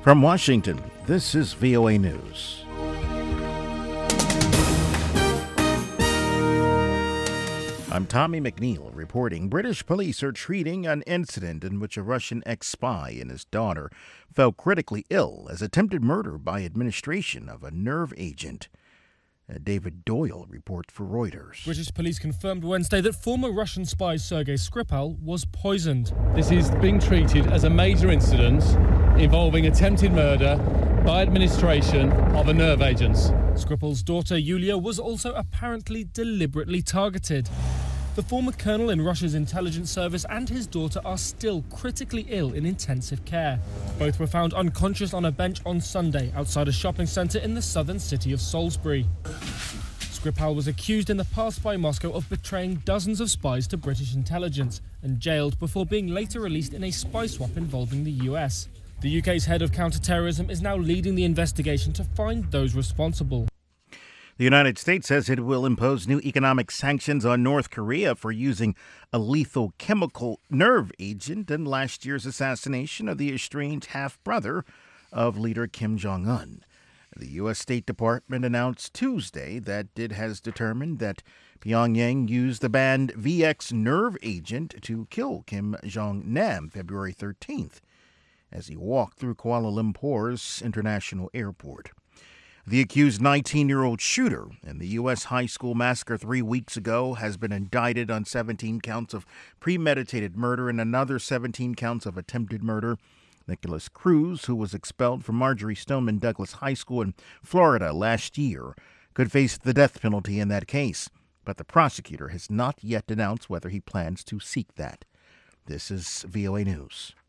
From Washington, this is VOA News. I'm Tommy McNeil reporting British police are treating an incident in which a Russian ex-spy and his daughter fell critically ill as attempted murder by administration of a nerve agent. David Doyle reports for Reuters. British police confirmed Wednesday that former Russian spy Sergei Skripal was poisoned. This is being treated as a major incident involving attempted murder by administration of a nerve agent. Skripal's daughter Yulia was also apparently deliberately targeted. The former colonel in Russia's intelligence service and his daughter are still critically ill in intensive care. Both were found unconscious on a bench on Sunday outside a shopping centre in the southern city of Salisbury. Skripal was accused in the past by Moscow of betraying dozens of spies to British intelligence and jailed before being later released in a spy swap involving the US. The UK's head of counter-terrorism is now leading the investigation to find those responsible. The United States says it will impose new economic sanctions on North Korea for using a lethal chemical nerve agent in last year's assassination of the estranged half-brother of leader Kim Jong-un. The U.S. State Department announced Tuesday that it has determined that Pyongyang used the banned VX nerve agent to kill Kim Jong-nam February 13th as he walked through Kuala Lumpur's international airport. The accused 19-year-old shooter in the U.S. high school massacre 3 weeks ago has been indicted on 17 counts of premeditated murder and another 17 counts of attempted murder. Nicholas Cruz, who was expelled from Marjory Stoneman Douglas High School in Florida last year, could face the death penalty in that case, but the prosecutor has not yet announced whether he plans to seek that. This is VOA News.